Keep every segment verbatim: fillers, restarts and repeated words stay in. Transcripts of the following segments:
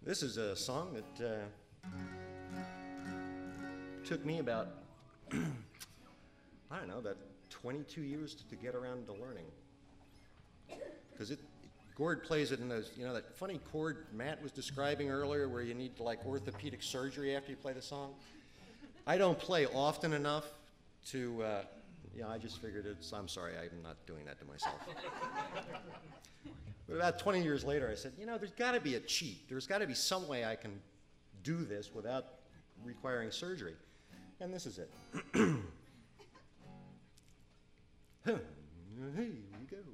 This is a song that uh, took me about, I don't know, about twenty-two years to get around to learning. Because it, Gord plays it in those, you know, that funny chord Matt was describing earlier where you need like orthopedic surgery after you play the song. I don't play often enough to, uh, yeah, I just figured it's, I'm sorry, I'm not doing that to myself. But about twenty years later, I said, you know, there's got to be a cheat. There's got to be some way I can do this without requiring surgery. And this is it. Here we go.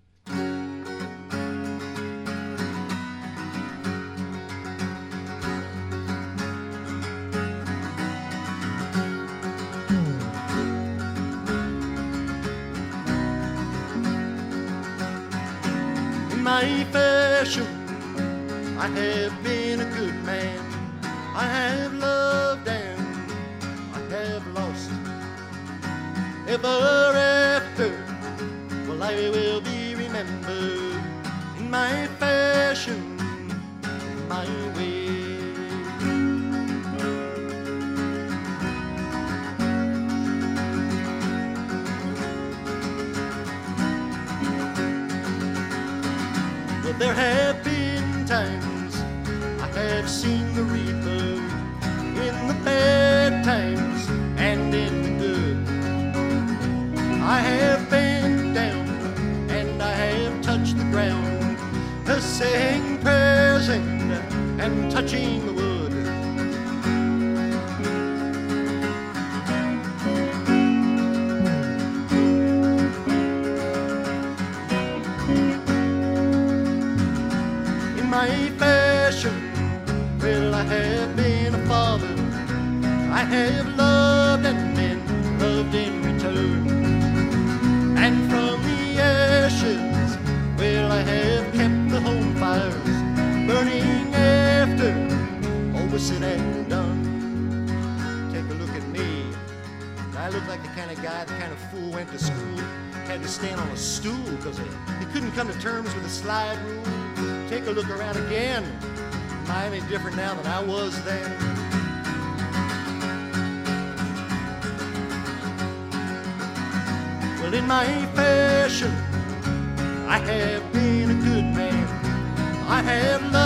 In my fashion, I have been a good man. I have loved and I have lost. Ever after, well, I will be remembered in my fashion, in my way. Well, there have been times I have seen the reaper in the bad times and in the good. I have bent down and I have touched the ground, uh, saying prayers and, uh, and touching the wood. In my fashion, well, I have been a father. I have loved and been loved in return. And from the ashes, well, I have kept the home fires burning after all was said and done. Take a look at me. I look like the kind of guy, the kind of fool went to school, had to stand on a stool because he, he couldn't come to terms with the slide rule. Take a look around again. Am I any different now than I was then? Well, in my fashion, I have been a good man. I have loved